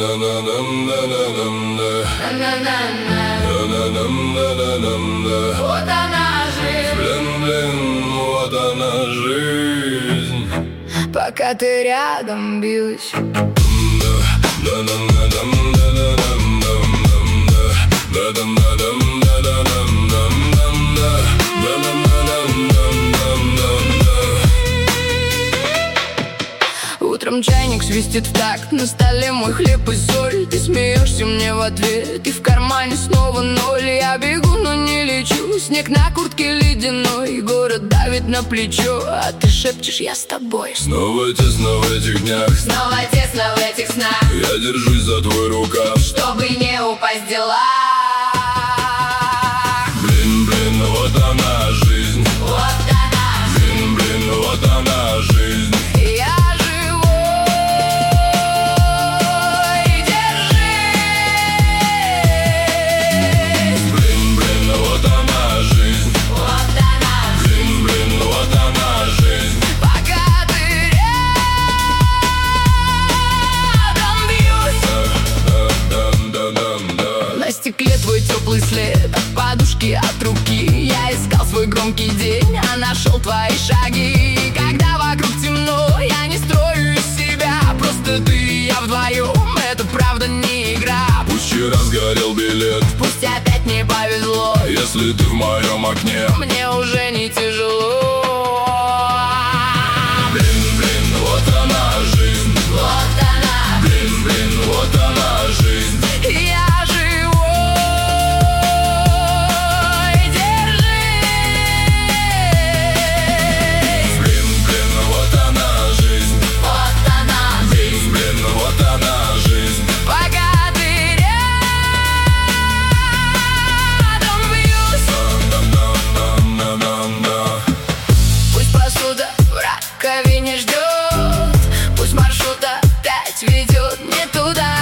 Вот она жизнь, Блин, вот она жизнь. пока ты рядом бьюсь. Утром чайник свистит в такт, на столе мой хлеб и соль. Ты смеешься мне в ответ, и в кармане снова ноль. Я бегу, но не лечу, снег на куртке ледяной. Город давит на плечо, а ты шепчешь: я с тобой. Снова тесно в этих днях, Снова тесно в этих снах, я держусь за твой рукав. чтобы не упасть в дела. Блин, блин, вот она жизнь. Вот она, Блин, блин, вот она жизнь. я живой, держись. Блин, блин, вот она жизнь. Вот она, Блин, блин, вот она жизнь. пока ты рядом бьюсь. На стекле твой теплый след от подушки, от руки. Я искал свой громкий день, а нашел твои шаги. Когда вокруг темно, я не строю из себя. Просто ты и я вдвоем, это правда не игра. Пусть вчера сгорел билет, Пусть опять не повезло, если ты в моем окне. мне уже не тяжело. Блин, блин, вот она жизнь. Вот она, Блин, блин, вот она жизнь. я живой, держись. Блин, блин, вот она жизнь. Вот она, Блин, блин, вот она жизнь. пока ты рядом бьюсь. На-на-на-на-на-на. Пусть посуда в раковине ждет, пусть маршрут опять ведет не туда.